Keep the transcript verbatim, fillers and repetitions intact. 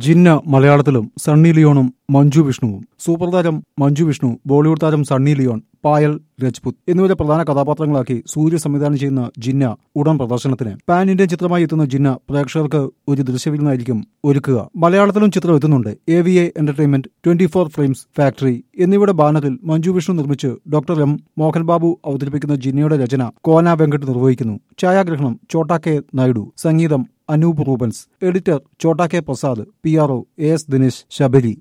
ജിന്ന മലയാളത്തിലും സണ്ണി ലിയോണും മഞ്ജു വിഷ്ണുവും. സൂപ്പർ താരം മഞ്ജു വിഷ്ണു, ബോളിവുഡ് താരം സണ്ണി ലിയോൺ, പായൽ രജ്പുത് എന്നിവരെ പ്രധാന കഥാപാത്രങ്ങളാക്കി സൂര്യ സംവിധാനം ചെയ്യുന്ന ജിന്ന ഉടൻ പ്രദർശനത്തിന്. പാൻ ഇന്ത്യൻ ചിത്രമായി എത്തുന്ന ജിന്ന പ്രേക്ഷകർക്ക് ഒരു ദൃശ്യവിരുന്നായിരിക്കും ഒരുക്കുക. മലയാളത്തിലും ചിത്രം എത്തുന്നുണ്ട്. A V A entertainment, twenty four frames factory എന്നിവയുടെ ബാനറിൽ മഞ്ജു വിഷ്ണു നിർമ്മിച്ച് ഡോക്ടർ എം മോഹൻ ബാബു അവതരിപ്പിക്കുന്ന ജിന്നയുടെ രചന കോന വെങ്കട്ട് നിർവഹിക്കുന്നു. ഛായാഗ്രഹണം ചോട്ടാ കെ നായിഡു, സംഗീതം Anoop Rubens, editor Chota K Prasad, P R O A S Dinesh Sabari.